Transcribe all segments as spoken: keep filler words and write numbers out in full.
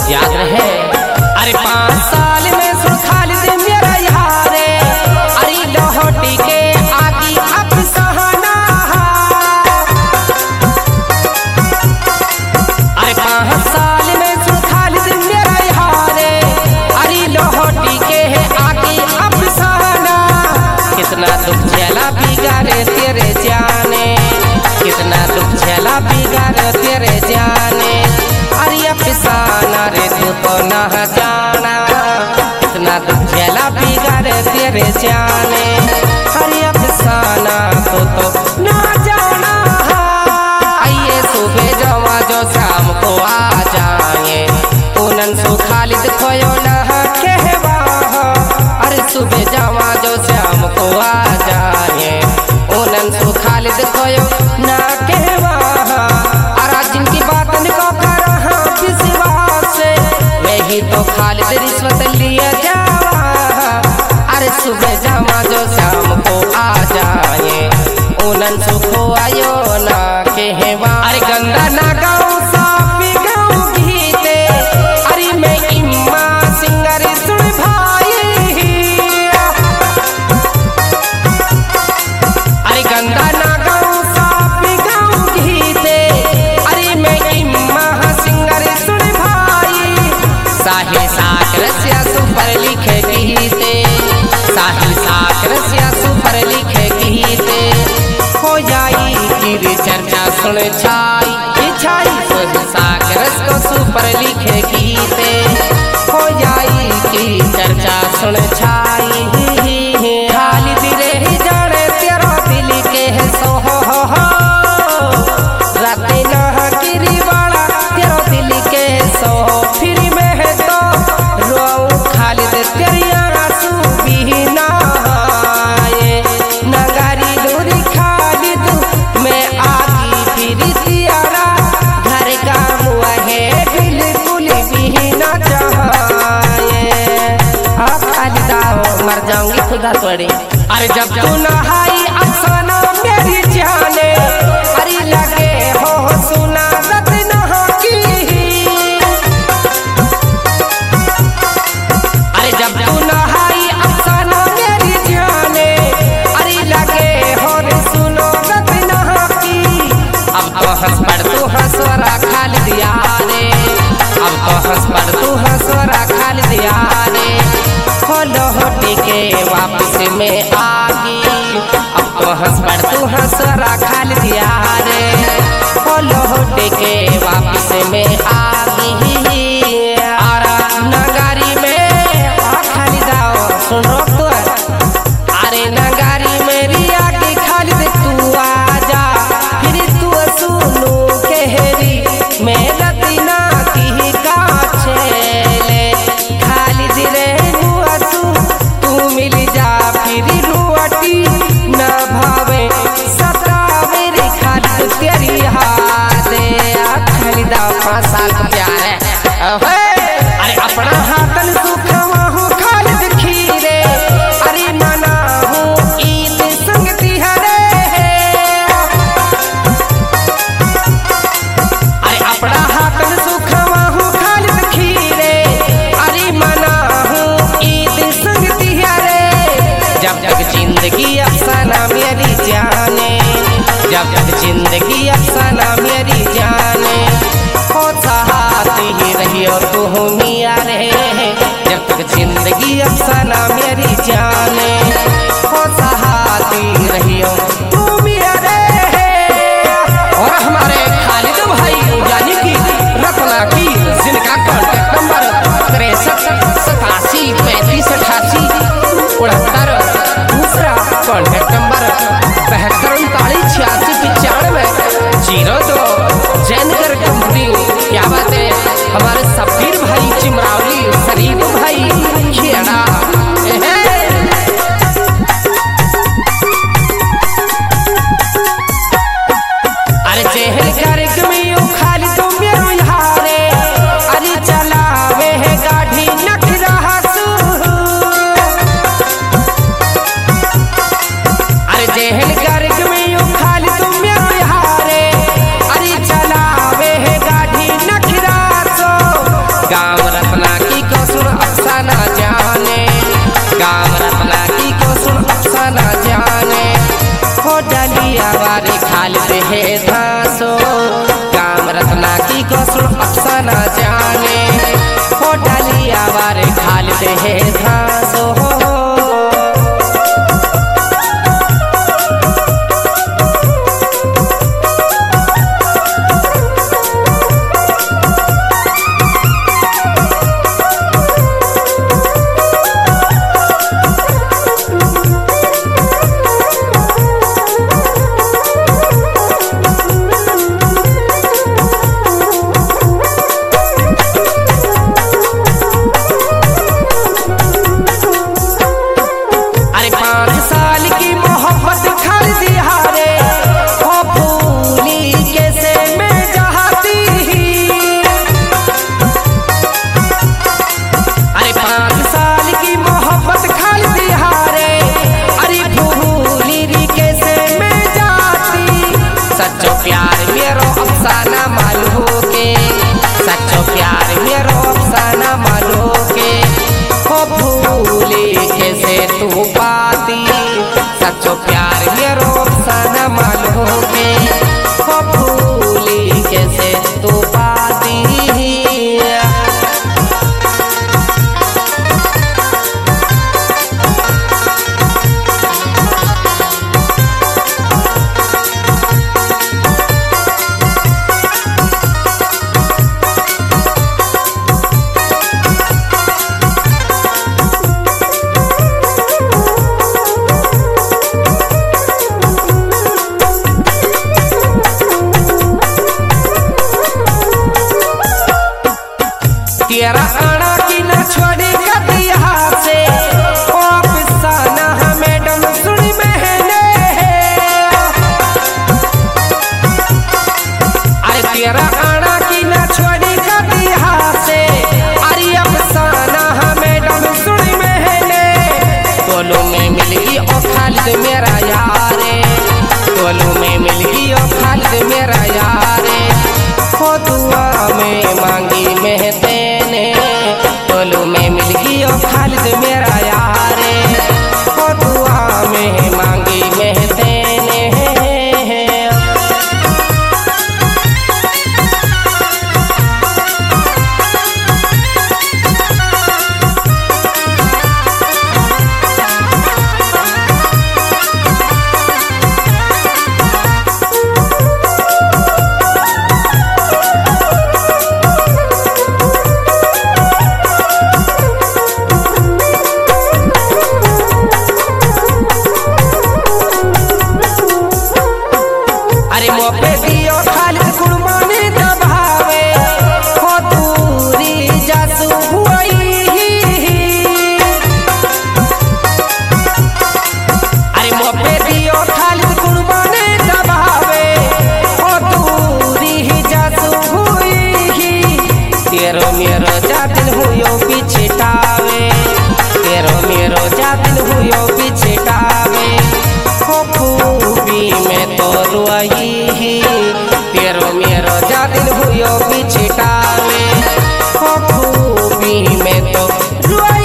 याद रहे। अरे पाँच साल में सुन खालिद मेरा यारे, अरे लौटी के आगी अफसाना। अरे पाँच साल में सुन खालिद मेरा यारे, अरे लौटी के आगी अफसाना। कितना दुख झेला बिगाड़े तेरे जाने, कितना दुख झेला बिगाड़े तेरे जाने। अरे अफसाना रे तू तो ना जाना, कितना दुख झेला बिगाड़े तेरे जाने। अरे अफसाना तू तो ना जाना। आइए सुबह जवा जो शाम को आ जाए, उनन सु खालिद खोयो ना कहवा। अरे सुबह जवा जो शाम को आ जाए, उनन सु खालिद खोयो ना कहवा। अरे जिनकी बात निको कर विश्वास, मैं ही तो खालिद रिश्वत लिए जावा। अरे सुबह जवा जो शाम को आ जाए, उनन सु खोयो ना कहवा। अरे गंदा ना गाऊं साफी गाऊं गीते, अरे मैं इम्मा सिंगर सुन भाई। अरे गंदा ना गाऊं साफी गाऊं गीते, अरे मैं इम्मा सिंगर सुन भाई। साहिल साकर से सुपर लिखे गीते, साहिल साकर से सुपर लिखे गीते। हो जाई की चर्चा सुन छाई छाई, साहिल साकर को सुपर लिखे गीते। हो जाई की चर्चा सुन छाई। खालिद रे जाने तेरा दिल के है सोहो हो, रातें ना गिरी वाला तेरा दिल के सोहो। फिर मैं है तो रोऊं खालिद तेरी आंसू भी ना आए। नगारी डोरी खालिद मैं आगी फिर तियारा, घर का मुआ है बिल्कुल भी ना चाहे। अब खालिदा मर जाऊंगी खुदा तोड़े। अरे जब तू नहाई अफसाना मेरी जाने, अरे लगे हो सुना रत नहा की। अरे जब तू नहाई अफसाना मेरी जाने, अरे लगे हो सुनो रत नहा की। अब तो हंस पड़ तू हंसवरा खालिद यारे, अब तो हंस पड़ तू हंसवरा खालिद यारे। खोलो होटी के वापस में आगी, अब तो हंस पड़ तू हंसवरा खालिद यारे। खोलो होटी के वापस में आगी। आरा नगारी में आ खालिदा सुन रोक तो। अरे नगारी मेरी आगे खालिद तू आजा, फिर तू सुनू कहरी मैं लतीना की काछेले। खालिद रे नुआसू तू मिल जा फिर लुआटी ना भावे सतावे रे खालिद तेरी यादें। खालिदा पाँच साल का प्यार है। अरे अपना हाथन सुखवा हूँ खालिद खीरे, अरे मना हूँ ईद संग तिहरे। अरे अपना हाथन सुखवा हूँ खालिद खीरे, अरे मना हूँ ईद संग तिहरे। जब तक जिंदगी अफसाना मेरी जाने, जब तक जिंदगी अफसाना मेरी जाने। हो साथ ही रहियो तू मिया रे, जब तक जिंदगी अफसाना मेरी जाने। हो साथ ही रहियो तू मिया रे। और हमारे खालिद भाई यानी कि रत्ना की, जिनका कॉन्टेक्ट नंबर तिरसठ सतासी पैंतीस अठासी उनहत्तर, दूसरा कॉन्टेक्ट नंबर बहत्तर उनतालीस छियासी पचानवे जीरो दो। जैनकर कंपनी क्या बात है। हमारे सफीर भाई चिमरावली, शरीफ भाई खेड़ा। तेरा आना की न छोड़ी कदिया से ओ अफसाना मैडम सुनी मैंने अरे तेरा आना की न छोड़ी कदिया से अरे अफसाना मैडम सुनी मैंने टोलू में मिल गई ओ खालिद मेरा यारे टोलू में मिल गई ओ खालिद मेरा यारे हो दुआ में मांगी मेहते टोलू में मिल गई ओ खालिद मेरा यारे हो दुआ में मांगी मेहते ने तेरो मेरो जातिल हुयो पिछटावे तेरो मेरो जातिल हुयो पिछटावे हो खूबी में तो रुआई तेरो मेरो जातिल हुयो पिछटावे हो खूबी में तो रुआई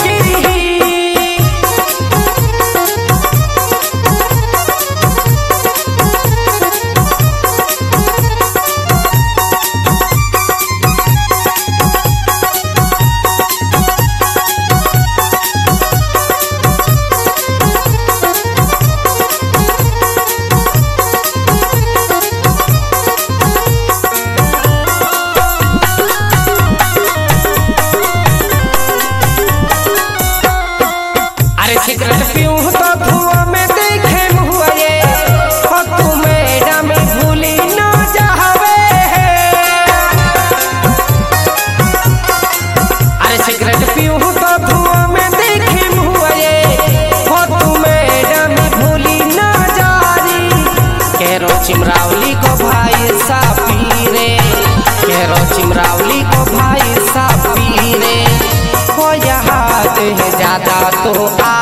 सिगरेट पीऊं तो धुआं में देखे मुआ ये हो तू मैडम भूली ना जावे अरे सिगरेट पीऊं तो धुआं में देखे मुआ ये हो तू मैडम भूली ना जारी केरो चिमरावली को भाई सा पीरे केरो चिमरावली को भाई सा पीरे हो याद है ज्यादा तो